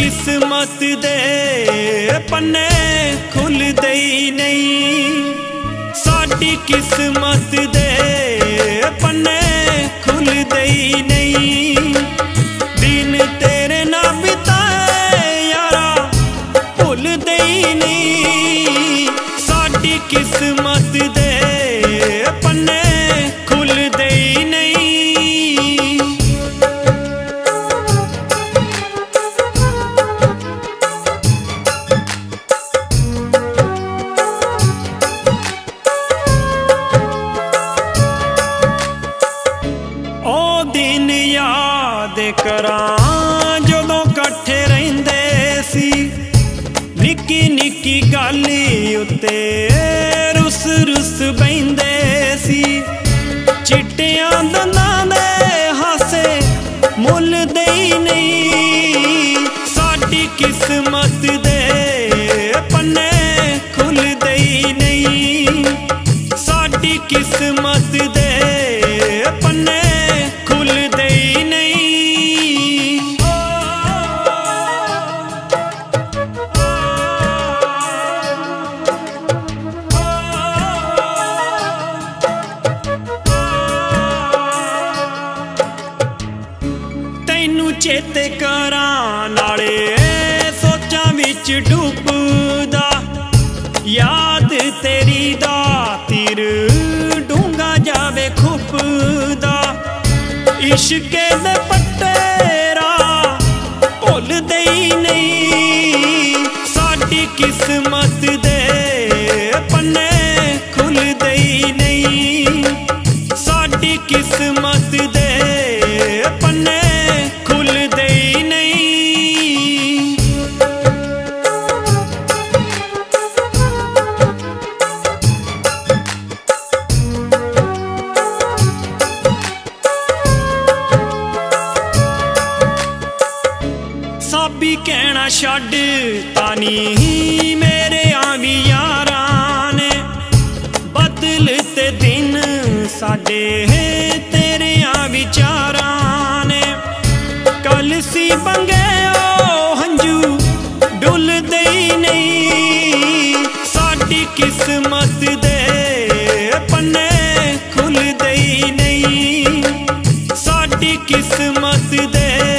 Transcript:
किस्मत दे पन्ने खुलदे ही नहीं, साडी किस्मत दे पन्ने खुलदे ही नहीं। दिन तेरे ना बिताए यारा भुलदे ही नहीं, साडी किस्मत दे पन्ने खुलदे ही नहीं। दिन याद करां जदों कट्ठे रहिंदे सी, निक्की निक्की गाली उत्ते रुस रुस बहिंदे सी। चिट्टियां दंदां दे हासे मुल्लदे ही नहीं, साडी किस्मत दे पन्ने खुलदे ही नहीं, साडी किस्मत दे पन्ने खुलदे ही नहीं। तैनू चेते करां नाले सोचां विच डुबदा, याद तेरी दा तीर डूंगा जावे खुपदा। इश्के दे पट्टेरा भुलदे ही नहीं, साडी किस्मत दे पन्ने खुलदे ही नहीं, साडी किस्मत दे पन्ने खुलदे ही नहीं। साबी कहना छड्ड तानी मेरे आवी यारां ने, बदलते दिन साडे तेरे विचारां ने। कल सी बंगे ओ हंजू डुलदे ही नहीं, साडी किस्मत दे पन्ने खुलदे ही नहीं, साडी किस्मत दे